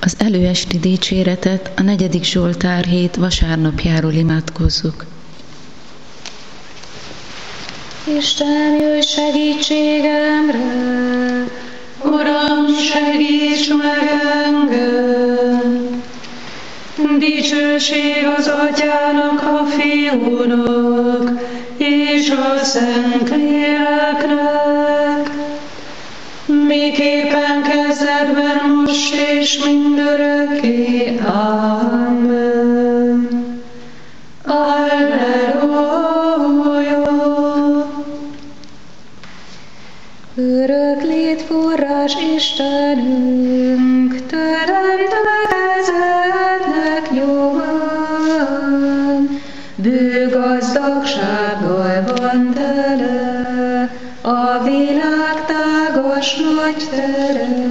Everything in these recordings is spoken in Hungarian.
Az előesti dicséretet a 4. Zsoltár hét vasárnapjáról imádkozzuk. Isten, jöjj segítségemre! Uram, segíts meg engem! Dicsőség az Atyának, a Fiúnak, és a Szentléleknek, miképpen kezdetben, most és mindörökké. Amen. Alleluja! Örök létforrás Istenünk, teremtő kezednek nyomán, bő gazdagsággal van tele a világ tágas nagy tere.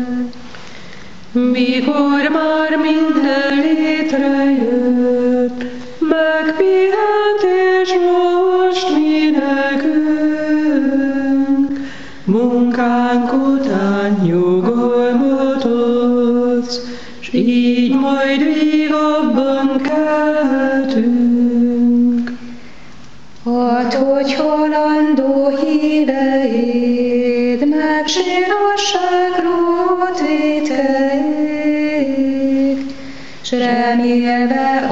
Mikor már minden létrejött, megpihent és most mi nekünk, munkánk után nyugalmat adsz, s így majd vígabban kelhetünk. Add, hogy halandó híveid, megsírassák rót vétkeid, s remélve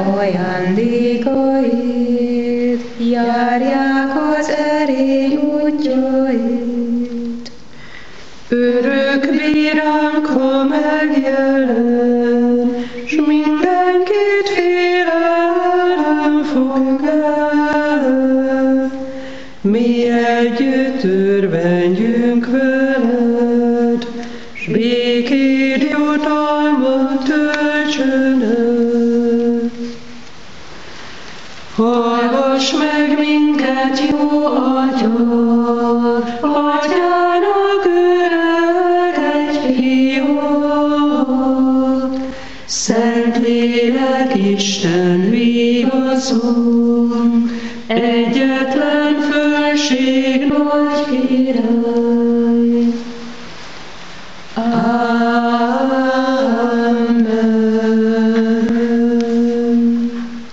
ajándékaid, járják az erény útjait. Örök bíránk, ha megjelen, s mindenkit félelem fog el. Mi együtt örvendjünk veled, s békéd jutalmat töltsön el. Hallgass meg minket, jó Atya, Atyának öreg egy Fia, Szentlélek Isten vigaszol, egyetlen fölség nagy király. Amen.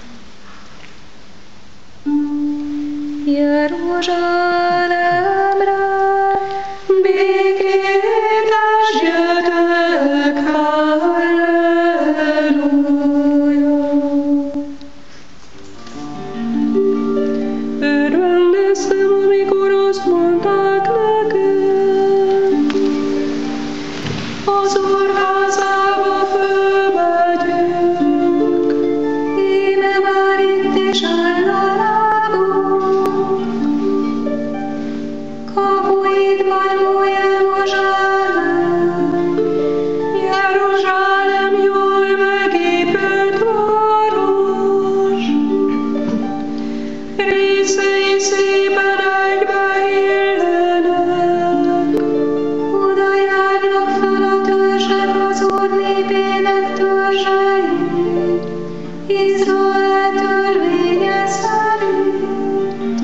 Jeruzsálemre békét esjetek, halleluja! Örvendeztem, amikor azt mondták nekem, az Úr házába fölmegyünk, íme már itt is áll a lábunk. Kapuidban, ó Jeruzsálem, Jeruzsálem jól megépült város, részei szépen egybeillenek, oda járnak fel a törzsek az Úr népének törzsei, Izrael törvénye szerint,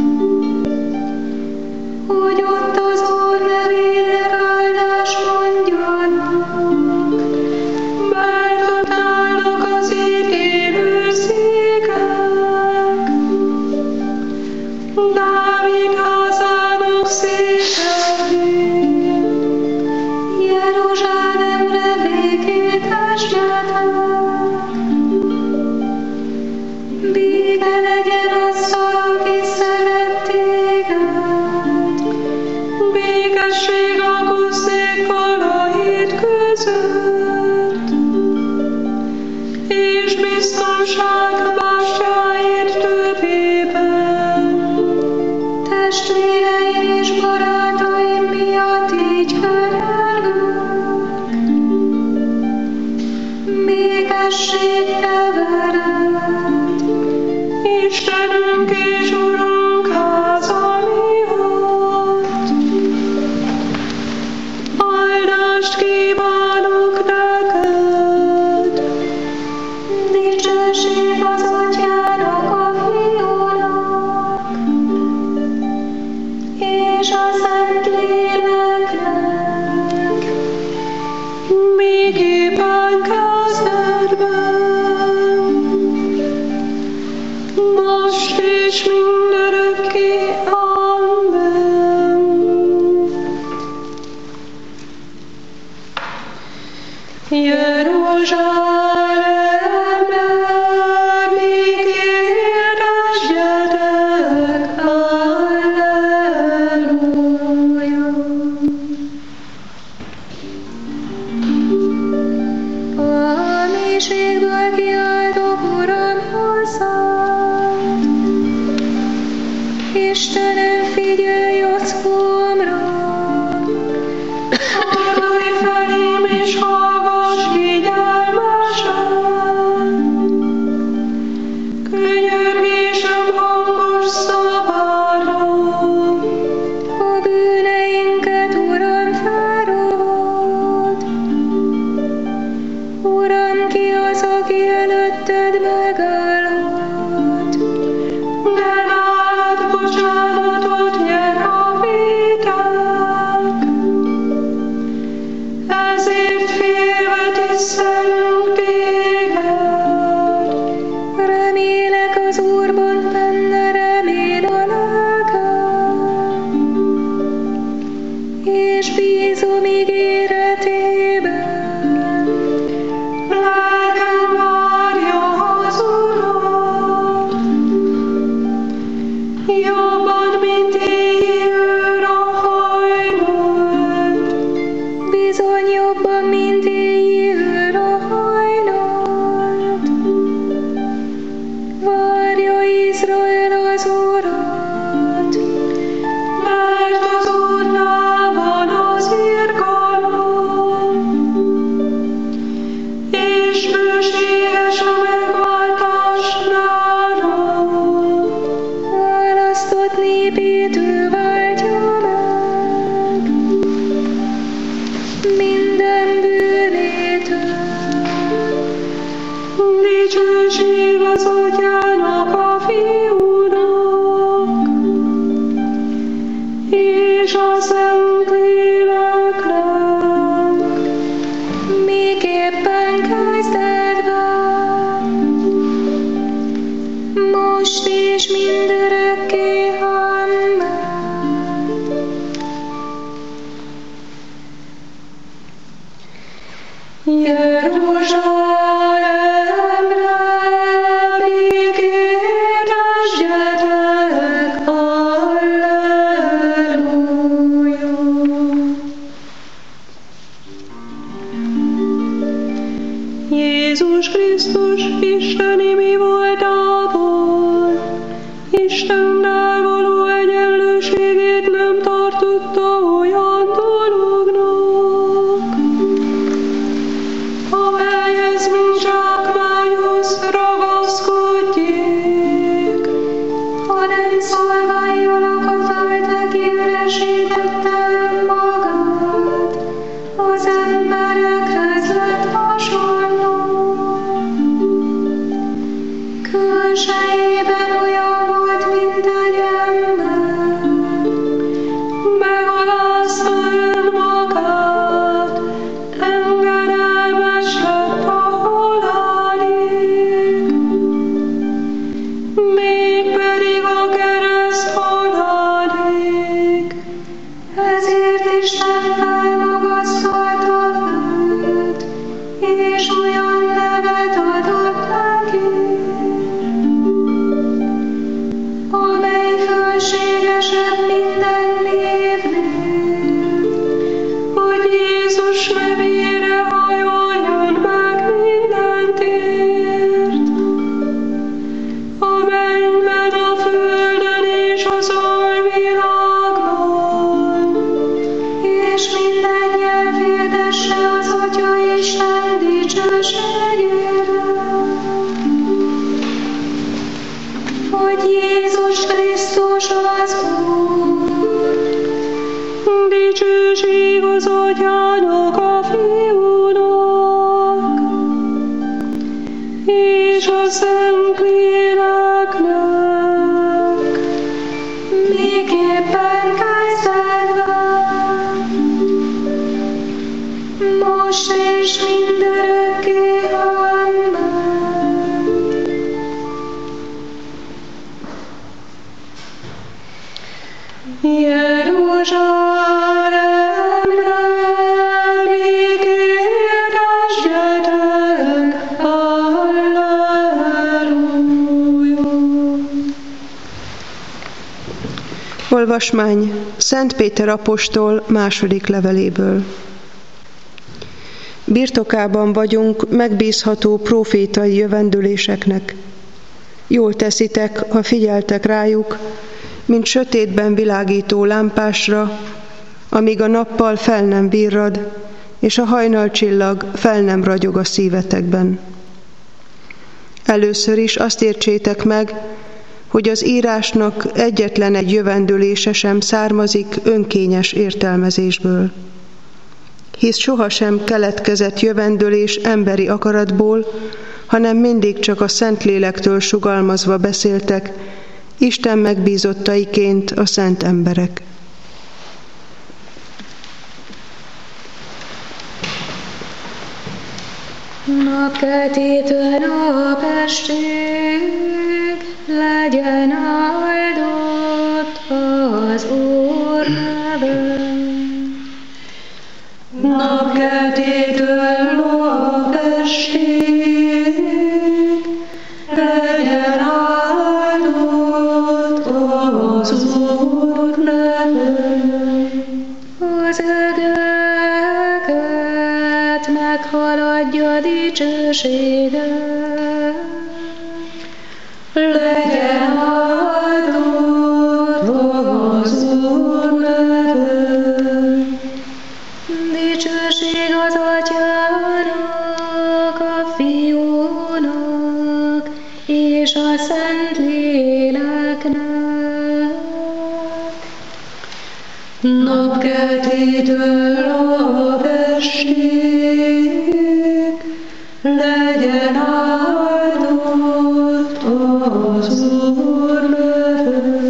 hogy ott az Úr nevének áldást mondjanak, mert ott állnak az ég élő székek, Dávid házának székei. Jeruzsálemre békét esjetek, béke legyen azzal, aki szeret téged, békesség lakozzék falaid között, és biztonság bástyáid tövében. Testvéreim és barátaim miatt így könyörgök, békesség te veled, Istenünk és Urunk háza miatt. Áldást kívánok neked, dicsőség az Atyának, a Fiúnak, és mindörökké. Amen. Jeruzsálemre békét essetek, Alleluja. A mélységből kiáltok, Uram, hozzád. Istenem, figyelj a szkomra. Fordulj felém és hallgass figyelmesen. Könyörgésem hangos szavára. A bűneinket, Uram, felród. Uram, ki az, aki előtted megállhat? De nálad bocsánatot nyer a vétek. Ezért félve tisztelünk téged. Remélek az Úrban, benne remél a lelkem, és bízom ígéretében. Lelkem várja az Urat, jobban, mint éjjel a hajnalt. Bizony jobban, mint éjjel a hajnalt. Várja Izrael az Urat, mert az Úrnál van az irgalom, és bőséges a megváltás nála. Választott népét ő váltja meg, minden bűnétől. Dicsőség az Atyának, a Fiúnak, és a Szentléleknek, miképpen kezdetben, most és mindörökké. Amen. Jeruzsálemre békét essetek, Alleluja. Jézus Krisztus isteni mi voltából, Istennel való egyenlőségét nem tartotta olyan dolognak, amelyhez mint zsákmányhoz ragaszkodjék, hanem szolgái alakat eltekinresítette önmagát, az emberekhez lett hasonló. Külsejében olyan volt, mint egy ember, megalázta önmagát, engedelmes lett a halálig, mégpedig a kereszt halálig. Ezért Isten felmagasztalta őt, és olyan nevet adott neki, amely fölségesebb minden névnél, hogy Jézus nevére hajoljon meg minden tért, a mennyben, a földön és az alvilágban, és minden nyelv hirdesse az Atya Isten dicsőségére, hogy Jézus Krisztus az Úr. Dicsőség az Atyának, a Fiúnak, és a Szentléleknek, miképpen kezdetben, most és mindörökké. Amen. Olvasmány Szent Péter apostol második leveléből. Birtokában vagyunk megbízható prófétai jövendőléseknek. Jól teszitek, ha figyeltek rájuk, mint sötétben világító lámpásra, amíg a nappal fel nem virrad, és a hajnalcsillag fel nem ragyog a szívetekben. Először is azt értsétek meg, hogy az írásnak egyetlen egy jövendőlése sem származik önkényes értelmezésből. Hisz sohasem keletkezett jövendőlés emberi akaratból, hanem mindig csak a Szentlélektől sugalmazva beszéltek, Isten megbízottaiként a szent emberek. Napkeltétől napestig legyen áldott az Úr neve. Napkeltétől napestig legyen áldott az Úr neve. Az egeket meghaladja dicsősége. Legyen áldott az Úr neve. Dicsőség az Atyának, a Fiúnak és a Szentléleknek. Napkeltétől napestig legyen áldott az Úr neve.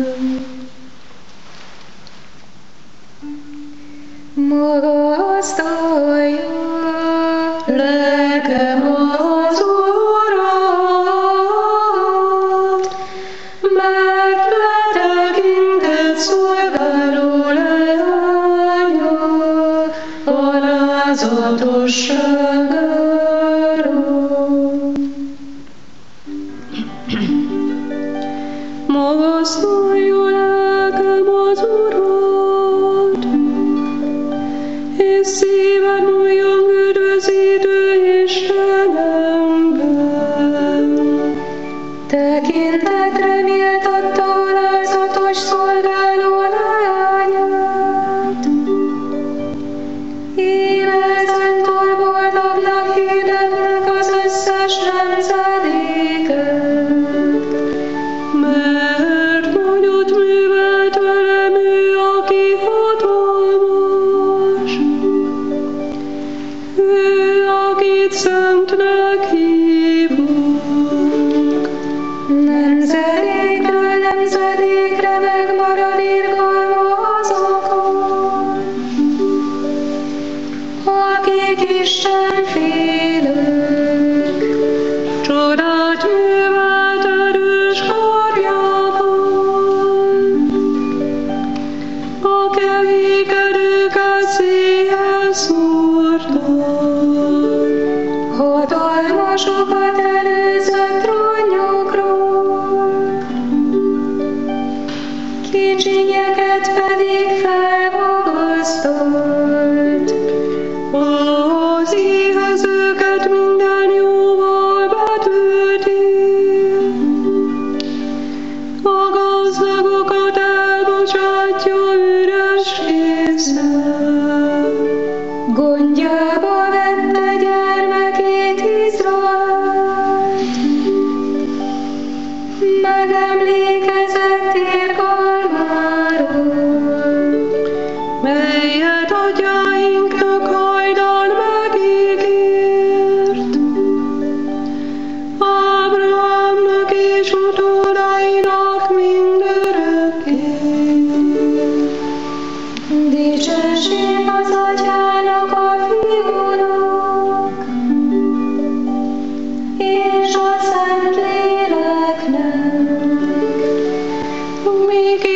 Magasztalja lelkem az Urat, mert letekintett szolgáló leánya alázatosságáról. Magasztalja lelkem az Urat, és szívem újjon üdvözítő Istenemben. Tekintetre méltatta alázatos szolgáló leányát. Énezen torboltaknak hirdetnek az összes nemzedéket, mert nagyot művelt velem ő, aki hatalmas. Ő, akit szentnek hívunk. Nemzedékről nemzedékre megmarad irgalma azokon, akik Isten félők. Csodát művelt erős karjával, a kevékedőket széjjel szórta. Hatalmasokat előzött trónjukról, kicsinyeket pedig felmagasztalt. Az éhezőket minden jóval betölti, a gazdagokat elbocsátja üres kézzel. Gondjába vette gyermekét Izraelt, megemlékezett irgalmáról, melyet atyáinknak hajdan megígért, Ábrahámnak és utódainak mindörökké. Dicsőség az Atyának, a Fiúnak és a Szentléleknek, míg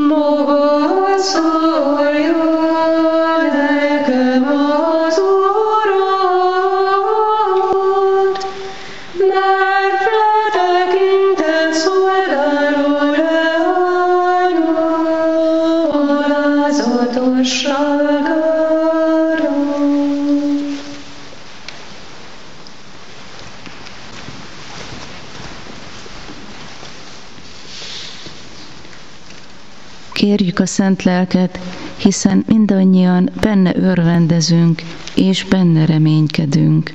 maga szólja nekem az Urat, mert letekintett szolgáló leányom alázatosságára. Kérjük a Szent Lelket, hiszen mindannyian benne örvendezünk, és benne reménykedünk.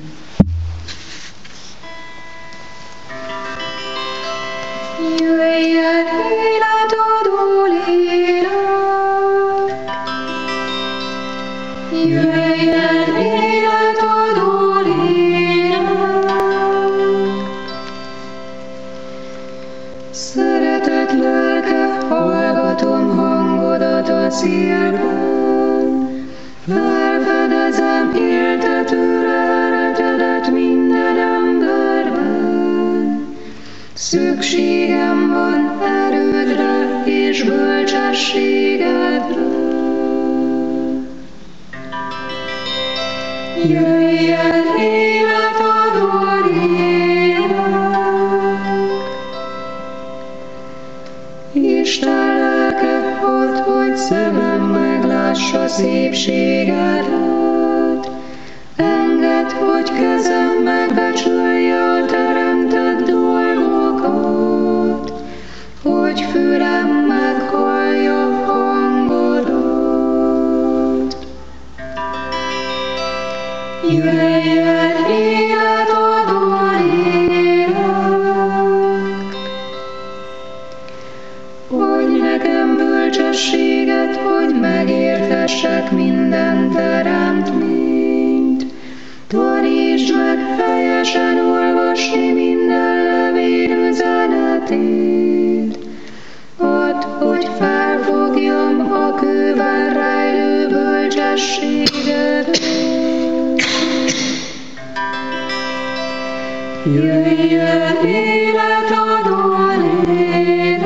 Jöjjön életadó lélek, jöjjön életadó lélek. Szeretett lelke, hallgatom hangodat a szélben, felfedezem éltetőre eredetet minden emberben. Szükségem van erődre és bölcsességedre. Jöjjön életadó lélek, Isten lelke, add, hogy szemem meglássa szépségedet. Engedd, hogy kezem megbecsülje a teremtett dolgokat, hogy fülem meghallja hangodat. Jöjjön életadó lélek, adj nekem bölcsességet, hogy megértessek minden teremtményt. Tanítsd meg helyesen olvasni minden levél üzenetét. Add, hogy felfogjam a kőben rejlő bölcsességet. Jöjjön életadó lélek,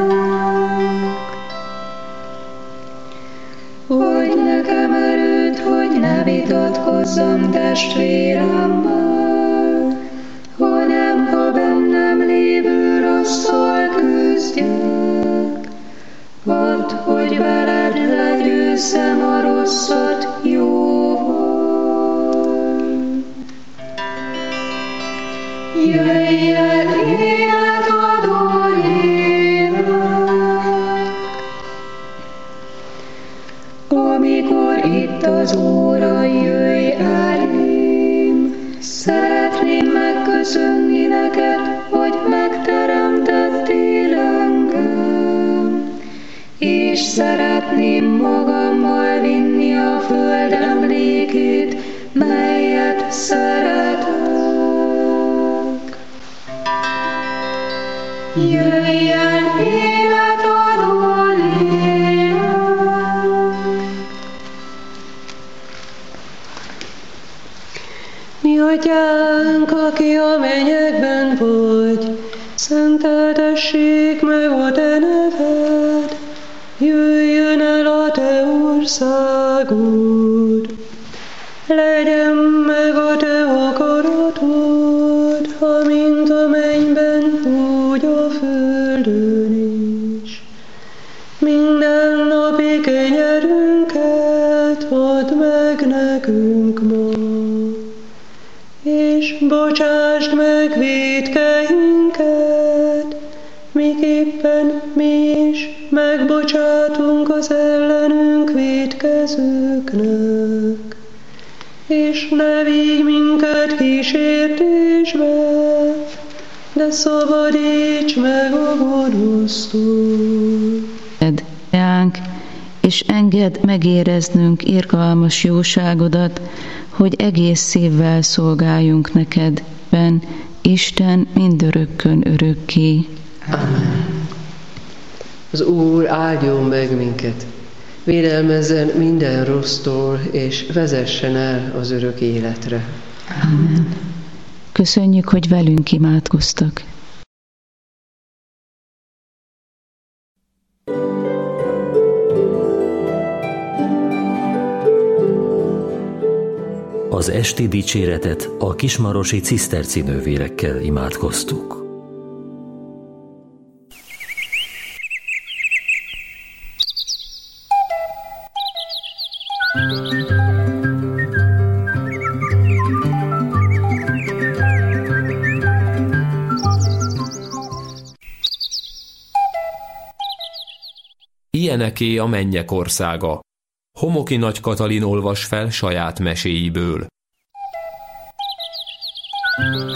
adj nekem erőt, hogy ne vitatkozzam testvéremmel, hanem a bennem lévő rosszal küzdjek. Add, hogy veled legyőzzem a rosszat jóval. Jöjjön életadó lélek, amikor itt az óra, jöjj elém. Szeretném megköszönni neked, hogy megteremtettél engem, és szeretném magammal vinni a föld emlékét, melyet szeretek. Jöjjön életadó lélek, mi atyánk, aki a mennyekben vagy, szenteltessék meg a te neved, jöjjön el a te országod, legyen meg a te akaratod, amint a mennyben, úgy a földön is. Minden napi kenyerünket add meg nekünk ma, és bocsásd meg vétkeinket, miképpen mi is megbocsátunk az ellenünk vétkezőknek. És ne vigy minket kísértésbe, de szabadíts meg a gonosztól. Teánk, és engedd megéreznünk irgalmas jóságodat, hogy egész szívvel szolgáljunk neked, ben Isten mindörökkön örökké. Amen. Az Úr áldjon meg minket, védelmezzen minden rossztól, és vezessen el az örök életre. Amen. Köszönjük, hogy velünk imádkoztak. Az esti dicséretet a kismarosi ciszterci nővérekkel imádkoztuk. Ilyeneké a mennyek országa. Homoki Nagy Katalin olvas fel saját meséiből.